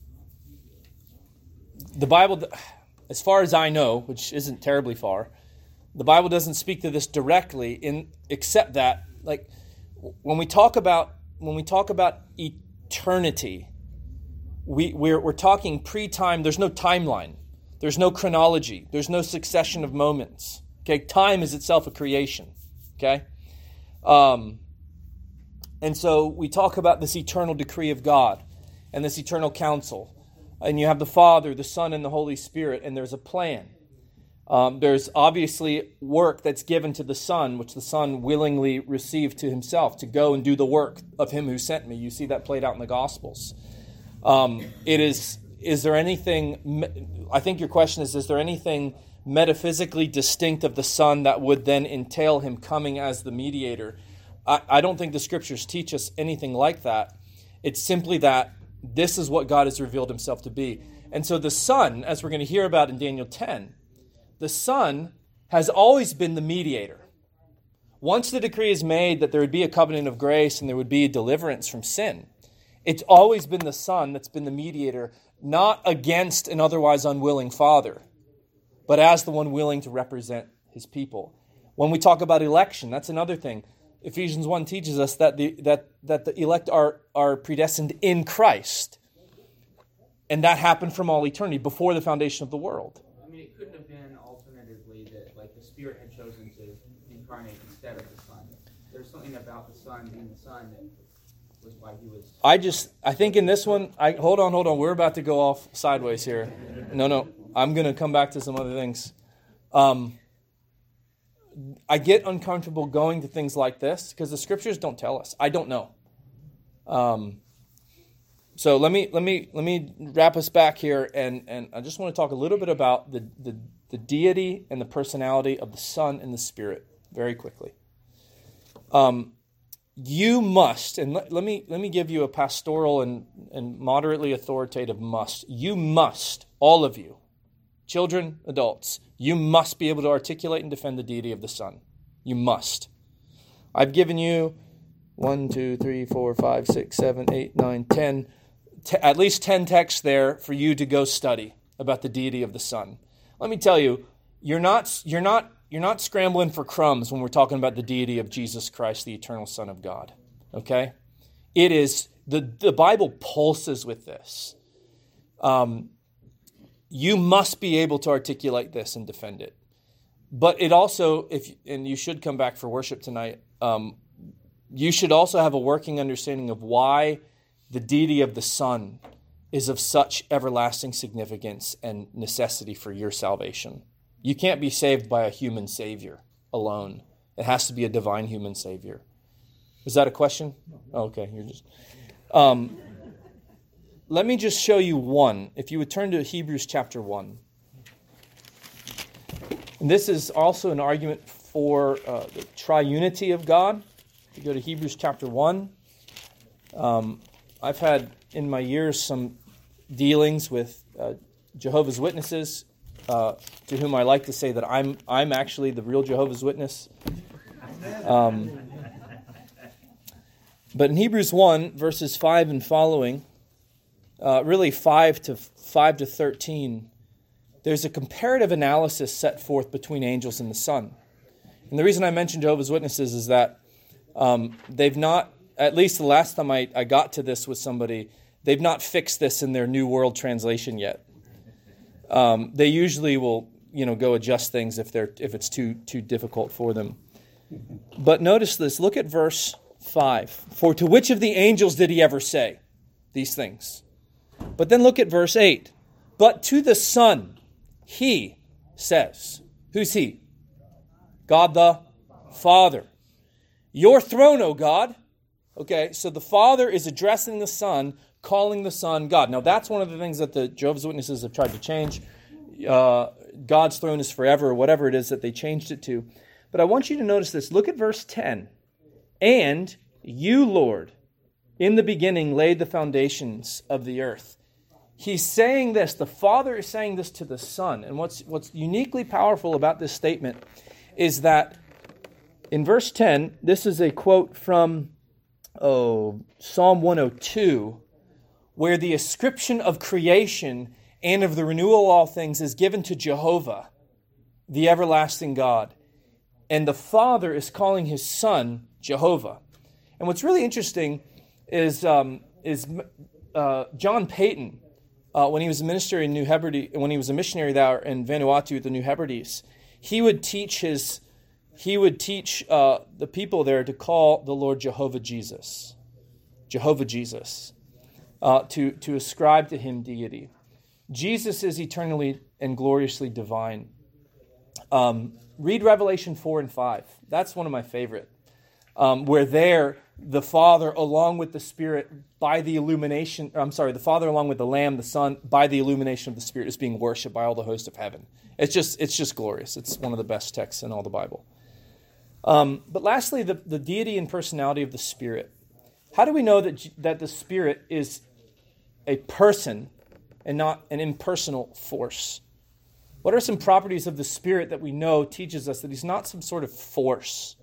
the Bible, as far as I know, which isn't terribly far, the Bible doesn't speak to this directly, in except that, like, when we talk about when we talk about eternity, we we're we're talking pre-time. There's no timeline. There's no chronology. There's no succession of moments. Okay, time is itself a creation. Okay, um, and so we talk about this eternal decree of God and this eternal counsel, and you have the Father, the Son, and the Holy Spirit, and there's a plan. Um, there's obviously work that's given to the Son, which the Son willingly received to himself to go and do the work of him who sent me. You see that played out in the Gospels. Um, it is, is there anything, I think your question is, is there anything metaphysically distinct of the Son that would then entail him coming as the mediator? I, I don't think the Scriptures teach us anything like that. It's simply that this is what God has revealed himself to be. And so the Son, as we're going to hear about in Daniel ten, the Son has always been the mediator. Once the decree is made that there would be a covenant of grace and there would be a deliverance from sin, it's always been the Son that's been the mediator, not against an otherwise unwilling Father, but as the one willing to represent his people. When we talk about election, that's another thing. Ephesians one teaches us that the that that the elect are, are predestined in Christ. And that happened from all eternity, before the foundation of the world. I mean, it couldn't have been alternatively that, like, the Spirit had chosen to incarnate instead of the Son. There's something about the Son being the Son that was why he was... I just, I think in this one, I hold on, hold on. We're about to go off sideways here. No, no. I'm going to come back to some other things. Um, I get uncomfortable going to things like this because the Scriptures don't tell us. I don't know. Um, so let me let me let me wrap us back here, and, and I just want to talk a little bit about the, the the deity and the personality of the Son and the Spirit very quickly. Um, you must, and let, let me let me give you a pastoral and, and moderately authoritative must. You must, all of you, children, adults, you must be able to articulate and defend the deity of the Son. You must. I've given you one, two, three, four, five, six, seven, eight, nine, ten, t- at least ten texts there for you to go study about the deity of the Son. Let me tell you, you're not you're not you're not scrambling for crumbs when we're talking about the deity of Jesus Christ, the eternal Son of God. Okay? It is the the Bible pulses with this. Um. You must be able to articulate this and defend it. But it also, if and you should come back for worship tonight, um, you should also have a working understanding of why the deity of the Son is of such everlasting significance and necessity for your salvation. You can't be saved by a human Savior alone. It has to be a divine human Savior. Is that a question? Oh, okay, you're just... Um, Let me just show you one. If you would turn to Hebrews chapter one. And this is also an argument for uh, the triunity of God. If you go to Hebrews chapter one. Um, I've had in my years some dealings with uh, Jehovah's Witnesses, uh, to whom I like to say that I'm I'm actually the real Jehovah's Witness. Um, but in Hebrews one, verses five and following, Uh, really five to five to thirteen, there's a comparative analysis set forth between angels and the Son. And the reason I mention Jehovah's Witnesses is that um, they've not, at least the last time I, I got to this with somebody, they've not fixed this in their New World Translation yet. Um, they usually will, you know, go adjust things if they're if it's too too difficult for them. But notice this. Look at verse five. For to which of the angels did he ever say these things? But then look at verse eight. But to the Son he says. Who's he? God the Father. Your throne, O God. Okay, so the Father is addressing the Son, calling the Son God. Now that's one of the things that the Jehovah's Witnesses have tried to change. Uh, God's throne is forever, or whatever it is that they changed it to. But I want you to notice this. Look at verse ten. And you, Lord, in the beginning laid the foundations of the earth. He's saying this. The Father is saying this to the Son. And what's, what's uniquely powerful about this statement is that in verse ten, this is a quote from oh, Psalm one oh two, where the ascription of creation and of the renewal of all things is given to Jehovah, the everlasting God. And the Father is calling his Son Jehovah. And what's really interesting is um, is uh, John Payton, uh, when he was a minister in New Hebrides, when he was a missionary there in Vanuatu, the New Hebrides, he would teach his he would teach uh, the people there to call the Lord Jehovah Jesus, Jehovah Jesus, uh, to to ascribe to him deity. Jesus is eternally and gloriously divine. Um, read Revelation four and five. That's one of my favorite. Um, where there, the Father along with the Spirit by the illumination, I'm sorry, the Father along with the Lamb, the Son, by the illumination of the Spirit is being worshipped by all the host of heaven. It's just it's just glorious. It's one of the best texts in all the Bible. Um, but lastly, the, the deity and personality of the Spirit. How do we know that, that the Spirit is a person and not an impersonal force? What are some properties of the Spirit that we know teaches us that he's not some sort of force?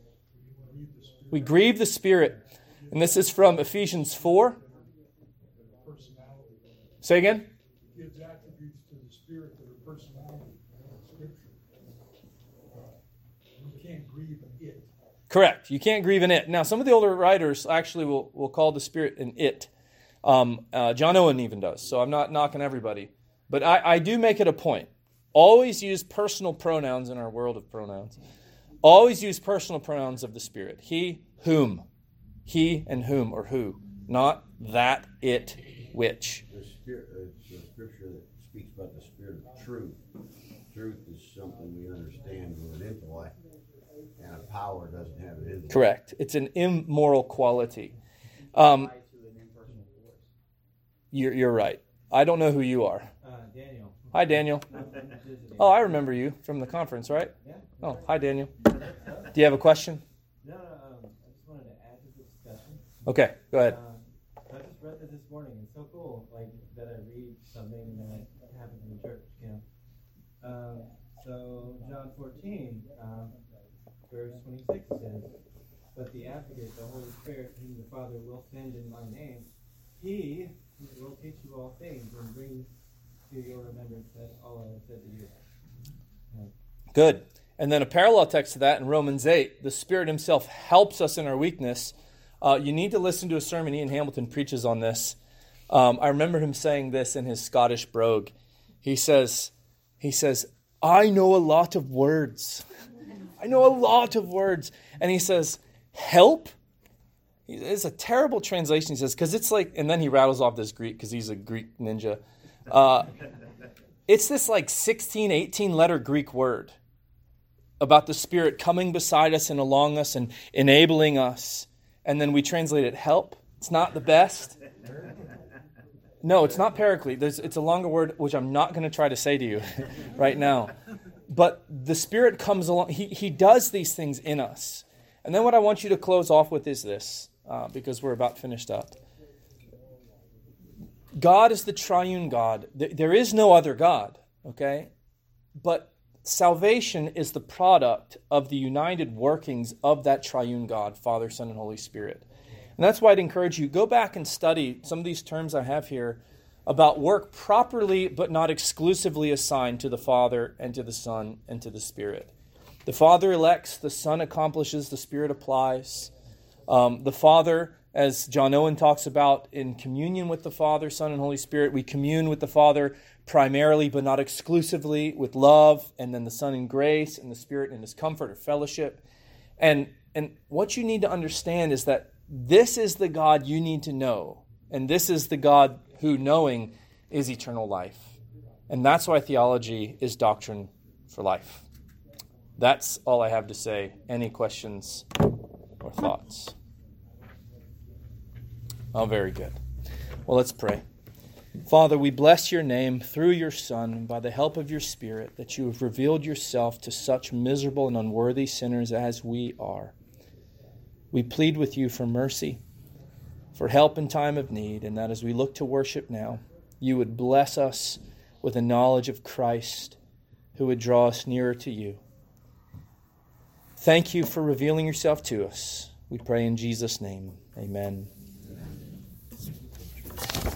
We grieve the Spirit. And this is from Ephesians four. Say again? It gives attributes to the Spirit that are personality in Scripture. You can't grieve it. Correct. You can't grieve an it. Now, some of the older writers actually will, will call the Spirit an it. Um, uh, John Owen even does. So I'm not knocking everybody. But I, I do make it a point. Always use personal pronouns in our world of pronouns. Always use personal pronouns of the Spirit. He, whom. He and whom, or who. Not that, it, which. The spirit, uh, it's a scripture that speaks about the spirit of truth. Truth is something we understand with an intellect, and a power doesn't have an intellect. Correct. It's an immoral quality. Um, you're, you're right. I don't know who you are. Uh, Daniel. Hi, Daniel. Oh, I remember you from the conference, right? Yeah. Oh, hi, Daniel. Do you have a question? No, no, um, I just wanted to add to the discussion. Okay, go ahead. Uh, I just read this this morning. It's so cool, like, that I read something that happens in the church, you know. Um, so, John fourteen, um, verse twenty-six says, but the Advocate, the Holy Spirit, whom the Father will send in my name, he will teach you all things and bring to your remembrance that all I have said to you. Yeah. Good. And then a parallel text to that in Romans eight, the Spirit himself helps us in our weakness. Uh, you need to listen to a sermon Ian Hamilton preaches on this. Um, I remember him saying this in his Scottish brogue. He says, he says, I know a lot of words. I know a lot of words. And he says, help? It's a terrible translation, he says, because it's like, and then he rattles off this Greek because he's a Greek ninja. Uh, it's this like sixteen, eighteen letter Greek word about the Spirit coming beside us and along us and enabling us. And then we translate it help. It's not the best. No, it's not paraclete. There's, it's a longer word, which I'm not going to try to say to you right now. But the Spirit comes along. He, he does these things in us. And then what I want you to close off with is this, uh, because we're about finished up. God is the triune God. There is no other God, okay? But salvation is the product of the united workings of that triune God, Father, Son, and Holy Spirit. And that's why I'd encourage you, go back and study some of these terms I have here about work properly but not exclusively assigned to the Father and to the Son and to the Spirit. The Father elects, the Son accomplishes, the Spirit applies. Um, the Father, as John Owen talks about, in communion with the Father, Son, and Holy Spirit, we commune with the Father primarily but not exclusively with love, and then the Son in grace, and the Spirit in his comfort or fellowship. And, and what you need to understand is that this is the God you need to know. And this is the God who, knowing, is eternal life. And that's why theology is doctrine for life. That's all I have to say. Any questions or thoughts? Oh, very good. Well, let's pray. Father, we bless your name through your Son and by the help of your Spirit that you have revealed yourself to such miserable and unworthy sinners as we are. We plead with you for mercy, for help in time of need, and that as we look to worship now, you would bless us with a knowledge of Christ who would draw us nearer to you. Thank you for revealing yourself to us. We pray in Jesus' name. Amen.